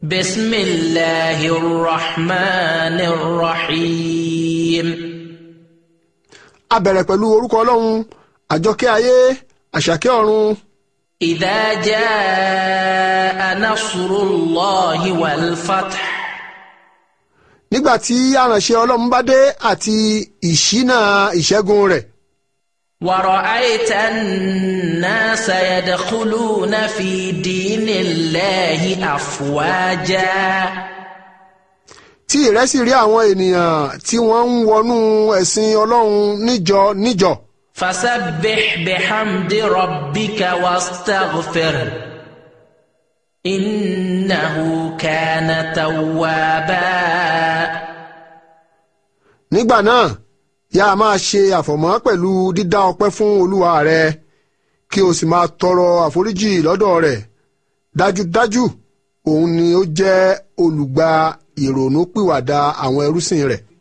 بسم الله الرحمن الرحيم. A bẹ̀rẹ̀ pẹ̀lú orúkọ Ọlọ́run àjọkẹ́ ayé àṣàkẹ́ ọ̀run. إذا جاء نصر الله والفتح. Nígbà tí àránṣẹ́ Ọlọ́run bá dé àti ìṣínà ìṣẹ́gun rẹ̀. ورأيت الناس يدخلون في دين الله أفواجا. Tí ìrẹ́ sì rí àwọn ènìyàn tí wọ́n ń wọnú ẹ̀sìn Ọlọ́run níjọ níjọ. فسبح بحمد ربك واستغفر إنه كان توابا. Nígbà náà yá a máa ṣe àfọ̀mọ́ pẹ̀lú dídá ọpẹ́ fún Olúwa rẹ kí o sì máa tọrọ àforíjì lọ́dọ̀ rẹ̀ dájúdájú òun ni ó jẹ́ olùgbà ìrònúpìwàdà àwọn ẹrúsìn rẹ̀.